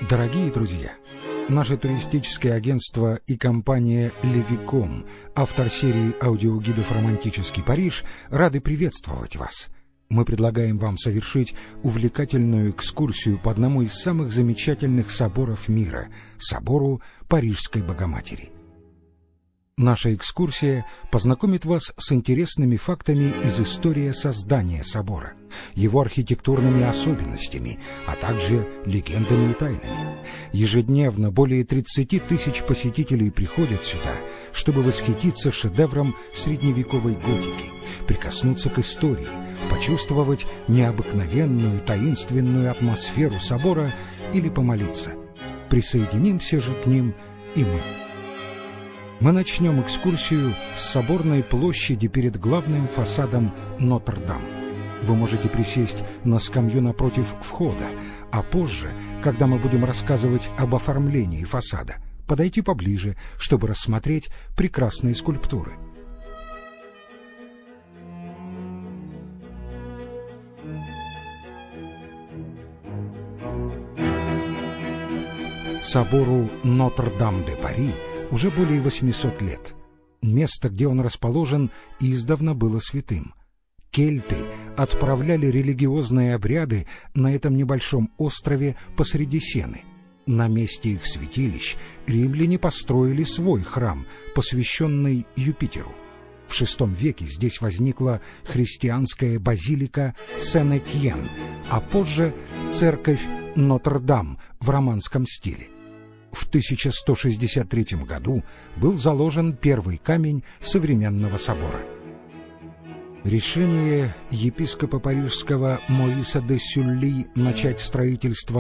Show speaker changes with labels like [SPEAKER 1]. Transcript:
[SPEAKER 1] Дорогие друзья, наше туристическое агентство и компания «Левиком», автор серии аудиогидов «Романтический Париж», рады приветствовать вас. Мы предлагаем вам совершить увлекательную экскурсию по одному из самых замечательных соборов мира – собору Парижской Богоматери. Наша экскурсия познакомит вас с интересными фактами из истории создания собора, его архитектурными особенностями, а также легендами и тайнами. Ежедневно более 30 тысяч посетителей приходят сюда, чтобы восхититься шедевром средневековой готики, прикоснуться к истории, почувствовать необыкновенную таинственную атмосферу собора или помолиться. Присоединимся же к ним и мы. Мы начнем экскурсию с соборной площади перед главным фасадом Нотр-Дам. Вы можете присесть на скамью напротив входа, а позже, когда мы будем рассказывать об оформлении фасада, подойти поближе, чтобы рассмотреть прекрасные скульптуры. Собору Нотр-Дам-де-Пари уже более 800 лет. Место, где он расположен, издавна было святым. Кельты отправляли религиозные обряды на этом небольшом острове посреди Сены. На месте их святилищ римляне построили свой храм, посвященный Юпитеру. В VI веке здесь возникла христианская базилика Сен-Этьен, а позже церковь Нотр-Дам в романском стиле. В 1163 году был заложен первый камень современного собора. Решение епископа парижского Мориса де Сюлли начать строительство